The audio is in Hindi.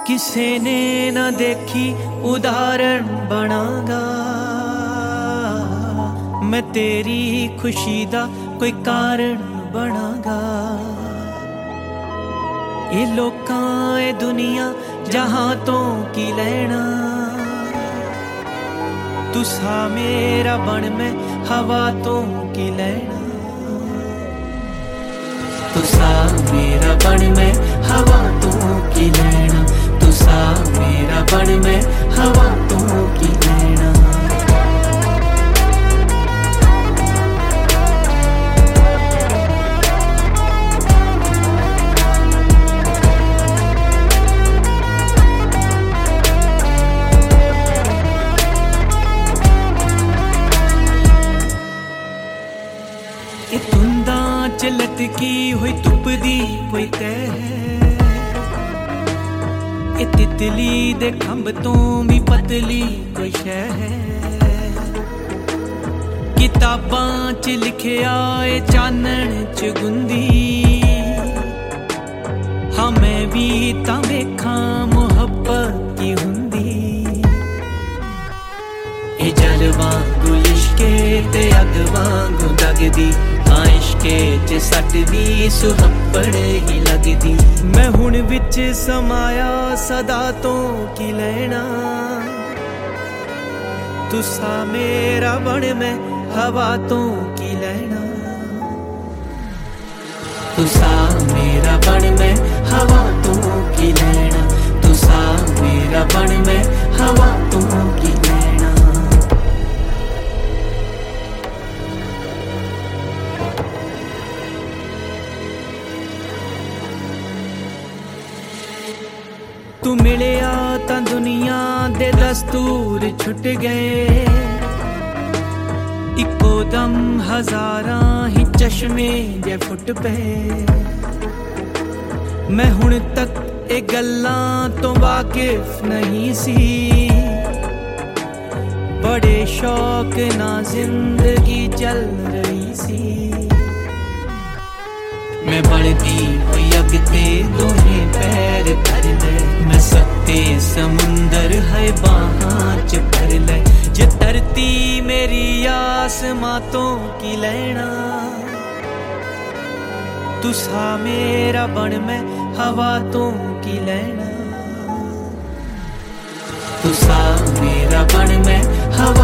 किसे ने न देखी उदाहरण बनागा। मैं तेरी खुशी दा कोई कारण बनागा। ये लोकां ए दुनिया जहां तो की लेना। तुसा मेरा बन मैं हवा तो की लेना। तुसा मेरा बन मैं हवा तो की लेना। तुसा मेरा बन मैं हवा तो की लेना। ये धुंदा च लटकी हुई धुप दी कोई तह है। ये तितली दे खंभ तो भी पतली कोई शह है। किताबां च लिखिया ए चानण च गुंदी। हाँ मैं भी तां वेखां मुहब्बत की हुंदी। ए जल वांगू इश्के ते अग वांगू दगदी। हाँ इश्के च सटदी सुहप्पड़ ही लगदी। मैं हुण विच समाया सदा तो की लेना। तुसा मेरा बन मैं हवा तो की लेना। तुसा मेरा बन मैं हवा तो की लेना। तुसा मेरा बन मैं हवा तो की लेना। तू मिलिया तां दुनिया दे दस्तूर छुट गए। इको दम हजारां ही चश्मे जे फुट पे। मैं हुण तक ए गल्लां तो वाकिफ नहीं सी। बड़े शौक ना जिंदगी चल रही सी। मैं बढ़ती हुई अगते दोहे पैर धर ले। मैं सत्ते समुंदर है बाहां च भर ले। जे धरती मेरी आसमां तो की लेना। तुसा मेरा बन मैं हवा तो की लेना। तुसा मेरा बन मैं हवा